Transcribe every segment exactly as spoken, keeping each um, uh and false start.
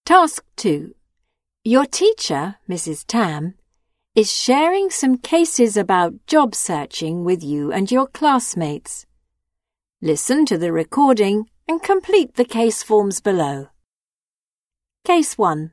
Task two. Your teacher, Missus Tam, is sharing some cases about job searching with you and your classmates. Listen to the recording and complete the case forms below. Case one.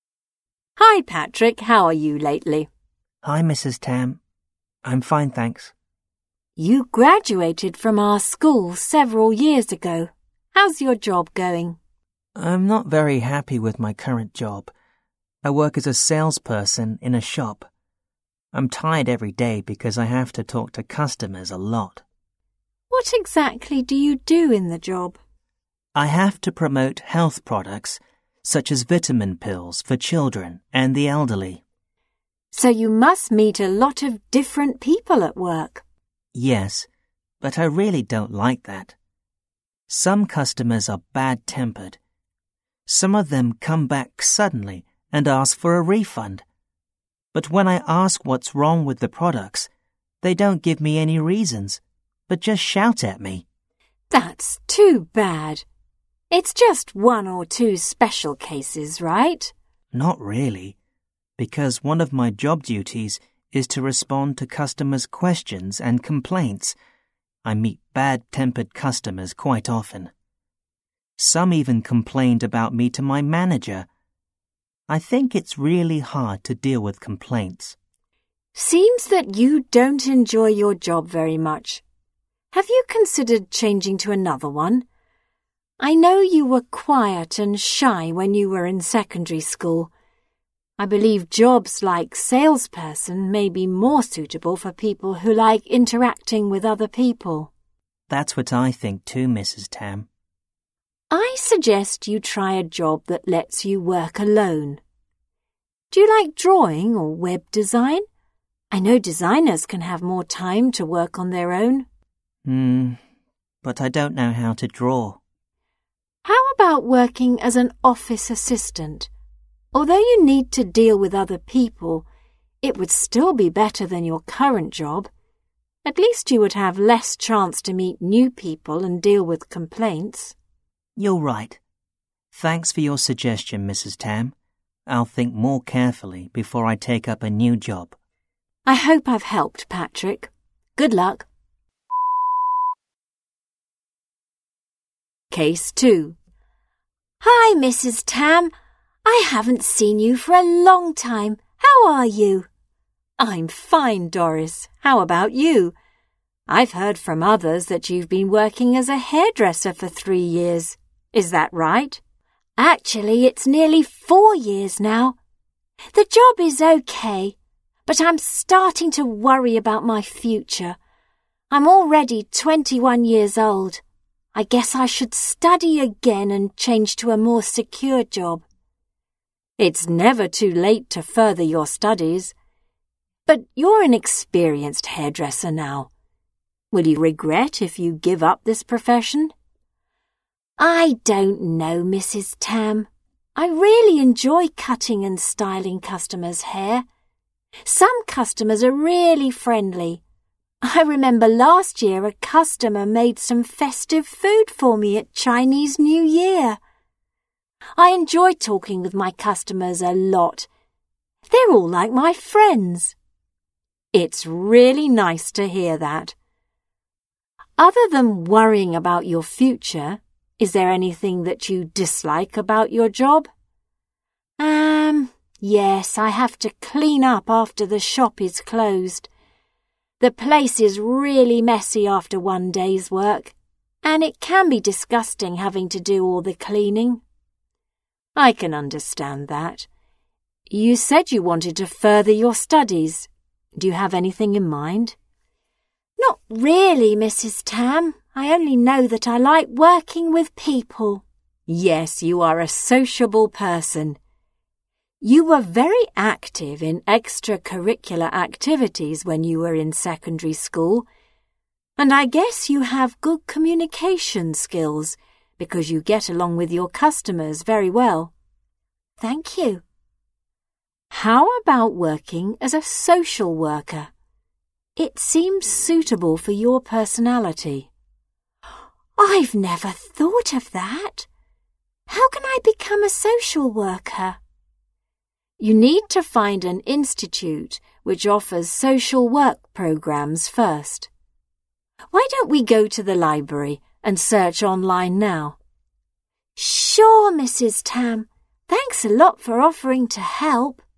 Hi, Patrick. How are you lately? Hi, Missus Tam. I'm fine, thanks. You graduated from our school several years ago. How's your job going? I'm not very happy with my current job. I work as a salesperson in a shop. I'm tired every day because I have to talk to customers a lot. What exactly do you do in the job? I have to promote health products, such as vitamin pills for children and the elderly. So you must meet a lot of different people at work. Yes, but I really don't like that. Some customers are bad-tempered. Some of them come back suddenly and ask for a refund. But when I ask what's wrong with the products, they don't give me any reasons, but just shout at me. That's too bad. It's just one or two special cases, right? Not really, because one of my job duties is to respond to customers' questions and complaints. I meet bad-tempered customers quite often. Some even complained about me to my manager. I think it's really hard to deal with complaints. Seems that you don't enjoy your job very much. Have you considered changing to another one? I know you were quiet and shy when you were in secondary school. I believe jobs like salesperson may be more suitable for people who like interacting with other people. That's what I think too, Missus Tam. I suggest you try a job that lets you work alone. Do you like drawing or web design? I know designers can have more time to work on their own. Hmm, but I don't know how to draw. How about working as an office assistant? Although you need to deal with other people, it would still be better than your current job. At least you would have less chance to meet new people and deal with complaints. You're right. Thanks for your suggestion, Missus Tam. I'll think more carefully before I take up a new job. I hope I've helped, Patrick. Good luck. Case two. Hi, Missus Tam. I haven't seen you for a long time. How are you? I'm fine, Doris. How about you? I've heard from others that you've been working as a hairdresser for three years. Is that right? Actually, it's nearly four years now. The job is okay, but I'm starting to worry about my future. I'm already twenty-one years old. I guess I should study again and change to a more secure job. It's never too late to further your studies. But you're an experienced hairdresser now. Will you regret if you give up this profession? I don't know, Missus Tam. I really enjoy cutting and styling customers' hair. Some customers are really friendly. I remember last year a customer made some festive food for me at Chinese New Year. I enjoy talking with my customers a lot. They're all like my friends. It's really nice to hear that. Other than worrying about your future, is there anything that you dislike about your job? Um, yes, I have to clean up after the shop is closed. The place is really messy after one day's work, and it can be disgusting having to do all the cleaning. I can understand that. You said you wanted to further your studies. Do you have anything in mind? Not really, Missus Tam. I only know that I like working with people. Yes, you are a sociable person. You were very active in extracurricular activities when you were in secondary school, and I guess you have good communication skills because you get along with your customers very well. Thank you. How about working as a social worker? It seems suitable for your personality. I've never thought of that. How can I become a social worker? You need to find an institute which offers social work programs first. Why don't we go to the library and search online now? Sure, Missus Tam. Thanks a lot for offering to help.